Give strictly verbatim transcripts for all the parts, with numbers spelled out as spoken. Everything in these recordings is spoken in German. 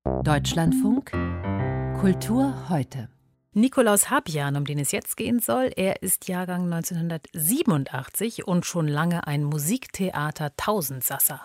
Deutschlandfunk Kultur heute. Nikolaus Habjan, um den es jetzt gehen soll, er ist Jahrgang neunzehnhundertsiebenundachtzig und schon lange ein Musiktheater-Tausendsasser.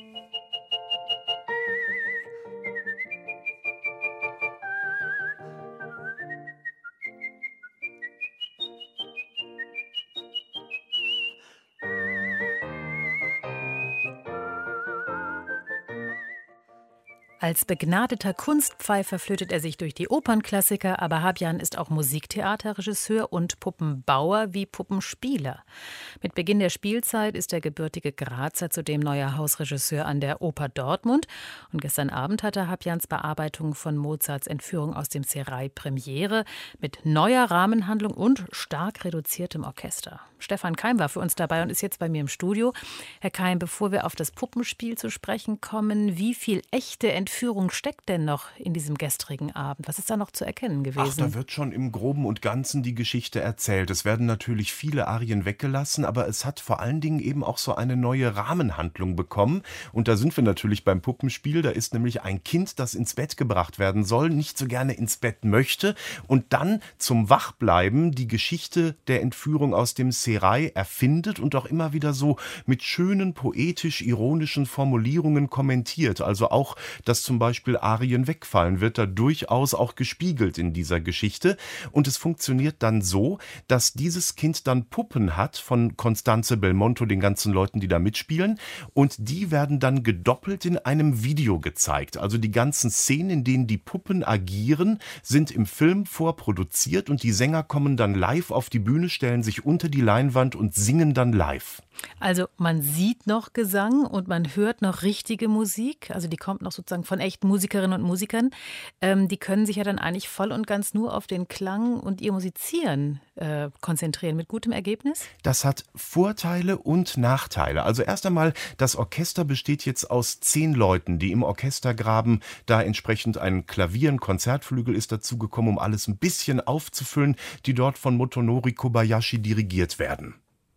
Als begnadeter Kunstpfeifer flötet er sich durch die Opernklassiker, aber Habjan ist auch Musiktheaterregisseur und Puppenbauer wie Puppenspieler. Mit Beginn der Spielzeit ist der gebürtige Grazer zudem neuer Hausregisseur an der Oper Dortmund. Und gestern Abend hatte Habjans Bearbeitung von Mozarts Entführung aus dem Serail Premiere mit neuer Rahmenhandlung und stark reduziertem Orchester. Stefan Keim war für uns dabei und ist jetzt bei mir im Studio. Herr Keim, bevor wir auf das Puppenspiel zu sprechen kommen, wie viel echte Entführung steckt denn noch in diesem gestrigen Abend? Was ist da noch zu erkennen gewesen? Ach, da wird schon im Groben und Ganzen die Geschichte erzählt. Es werden natürlich viele Arien weggelassen, aber es hat vor allen Dingen eben auch so eine neue Rahmenhandlung bekommen. Und da sind wir natürlich beim Puppenspiel. Da ist nämlich ein Kind, das ins Bett gebracht werden soll, nicht so gerne ins Bett möchte und dann zum Wachbleiben die Geschichte der Entführung aus dem Serail erfindet und auch immer wieder so mit schönen, poetisch-ironischen Formulierungen kommentiert. Also auch, dass zum Beispiel Arien wegfallen, wird da durchaus auch gespiegelt in dieser Geschichte. Und es funktioniert dann so, dass dieses Kind dann Puppen hat von Constanze Belmondo, den ganzen Leuten, die da mitspielen. Und die werden dann gedoppelt in einem Video gezeigt. Also die ganzen Szenen, in denen die Puppen agieren, sind im Film vorproduziert und die Sänger kommen dann live auf die Bühne, stellen sich unter die Leinwand und singen dann live. Also man sieht noch Gesang und man hört noch richtige Musik, also die kommt noch sozusagen von echten Musikerinnen und Musikern. Ähm, die können sich ja dann eigentlich voll und ganz nur auf den Klang und ihr Musizieren äh, konzentrieren, mit gutem Ergebnis? Das hat Vorteile und Nachteile. Also erst einmal, das Orchester besteht jetzt aus zehn Leuten, die im Orchestergraben da entsprechend ein Klavier, ein Konzertflügel ist dazugekommen, um alles ein bisschen aufzufüllen, die dort von Motonori Kobayashi dirigiert werden.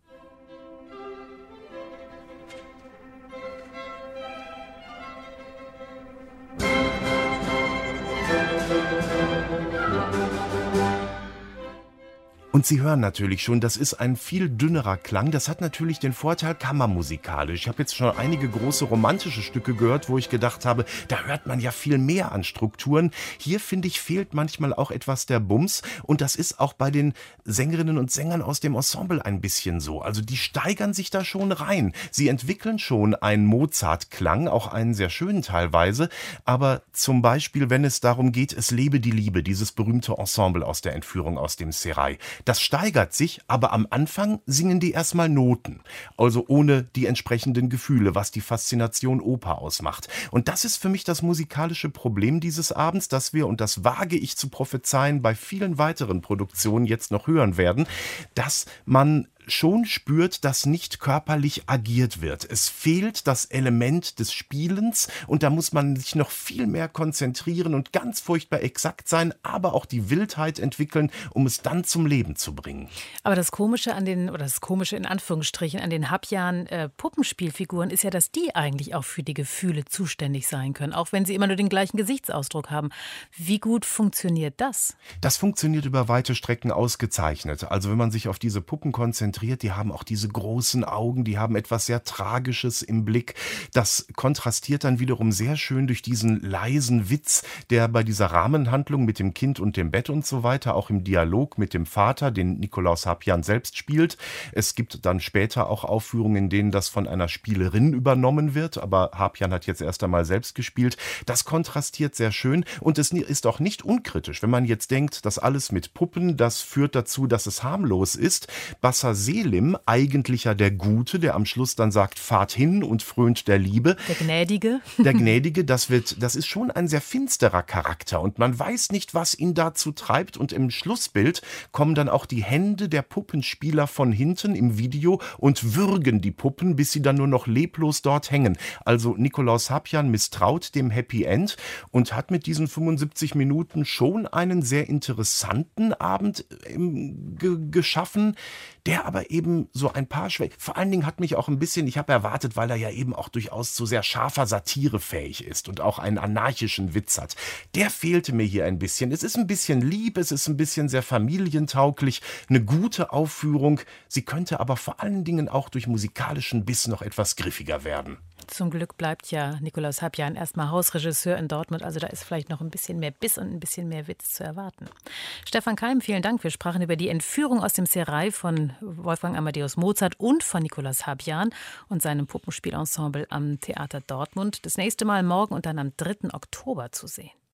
Und Sie hören natürlich schon, das ist ein viel dünnerer Klang. Das hat natürlich den Vorteil kammermusikalisch. Ich habe jetzt schon einige große romantische Stücke gehört, wo ich gedacht habe, da hört man ja viel mehr an Strukturen. Hier, finde ich, fehlt manchmal auch etwas der Bums. Und das ist auch bei den Sängerinnen und Sängern aus dem Ensemble ein bisschen so. Also die steigern sich da schon rein. Sie entwickeln schon einen Mozart-Klang, auch einen sehr schönen teilweise. Aber zum Beispiel, wenn es darum geht, es lebe die Liebe, dieses berühmte Ensemble aus der Entführung aus dem Serail. Das steigert sich, aber am Anfang singen die erstmal Noten, also ohne die entsprechenden Gefühle, was die Faszination Oper ausmacht. Und das ist für mich das musikalische Problem dieses Abends, dass wir, und das wage ich zu prophezeien, bei vielen weiteren Produktionen jetzt noch hören werden, dass man schon spürt, dass nicht körperlich agiert wird. Es fehlt das Element des Spielens und da muss man sich noch viel mehr konzentrieren und ganz furchtbar exakt sein, aber auch die Wildheit entwickeln, um es dann zum Leben zu bringen. Aber das Komische an den, oder das Komische in Anführungsstrichen an den Habjan äh, Puppenspielfiguren ist ja, dass die eigentlich auch für die Gefühle zuständig sein können, auch wenn sie immer nur den gleichen Gesichtsausdruck haben. Wie gut funktioniert das? Das funktioniert über weite Strecken ausgezeichnet. Also wenn man sich auf diese Puppen konzentriert, die haben auch diese großen Augen, die haben etwas sehr Tragisches im Blick. Das kontrastiert dann wiederum sehr schön durch diesen leisen Witz, der bei dieser Rahmenhandlung mit dem Kind und dem Bett und so weiter, auch im Dialog mit dem Vater, den Nikolaus Habjan selbst spielt. Es gibt dann später auch Aufführungen, in denen das von einer Spielerin übernommen wird, aber Habjan hat jetzt erst einmal selbst gespielt. Das kontrastiert sehr schön und es ist auch nicht unkritisch, wenn man jetzt denkt, das alles mit Puppen, das führt dazu, dass es harmlos ist. Bassa Selim, eigentlich ja der Gute, der am Schluss dann sagt, fahrt hin und frönt der Liebe. Der Gnädige. Der Gnädige, das wird, das ist schon ein sehr finsterer Charakter und man weiß nicht, was ihn dazu treibt und im Schlussbild kommen dann auch die Hände der Puppenspieler von hinten im Video und würgen die Puppen, bis sie dann nur noch leblos dort hängen. Also Nikolaus Habjan misstraut dem Happy End und hat mit diesen fünfundsiebzig Minuten schon einen sehr interessanten Abend ähm, ge- geschaffen, der aber aber eben so ein paar Schwächen. Vor allen Dingen hat mich auch ein bisschen, ich habe erwartet, weil er ja eben auch durchaus zu sehr scharfer Satire fähig ist und auch einen anarchischen Witz hat. Der fehlte mir hier ein bisschen. Es ist ein bisschen lieb, es ist ein bisschen sehr familientauglich, eine gute Aufführung. Sie könnte aber vor allen Dingen auch durch musikalischen Biss noch etwas griffiger werden. Zum Glück bleibt ja Nikolaus Habjan erstmal Hausregisseur in Dortmund, also da ist vielleicht noch ein bisschen mehr Biss und ein bisschen mehr Witz zu erwarten. Stefan Keim, vielen Dank. Wir sprachen über die Entführung aus dem Serail von Wolfgang Amadeus Mozart und von Nikolaus Habjan und seinem Puppenspielensemble am Theater Dortmund. Das nächste Mal morgen und dann am dritten Oktober zu sehen.